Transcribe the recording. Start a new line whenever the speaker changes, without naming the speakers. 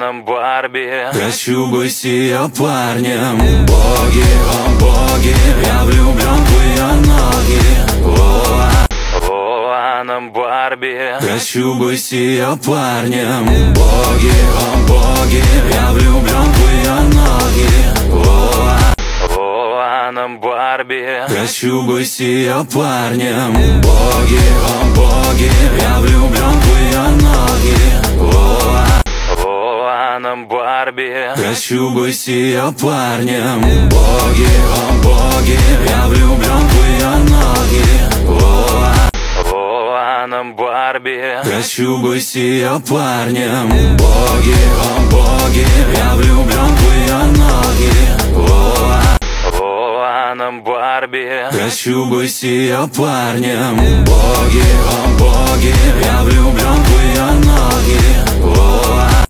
Луаном Барби.
Хочу быть с ее парнем. Боги, о боги, я влюблен в ее ноги.
Луаном Барби.
Хочу быть с ее парнем. Боги, о боги, я влюблен в ее ноги.
Луаном Барби.
Хочу быть с ее парнем. Боги, о боги, я влюблен в ее ноги.
Луаном Барби.
Хочу быть с ее парнем. Боги, о боги, я влюблен в ее ноги.
Луаном Барби.
Хочу быть с ее парнем. Боги, о боги, я влюблен в ее ноги.
Луаном Барби.
Хочу быть с ее парнем. Боги, о боги, я влюблен в ее ноги.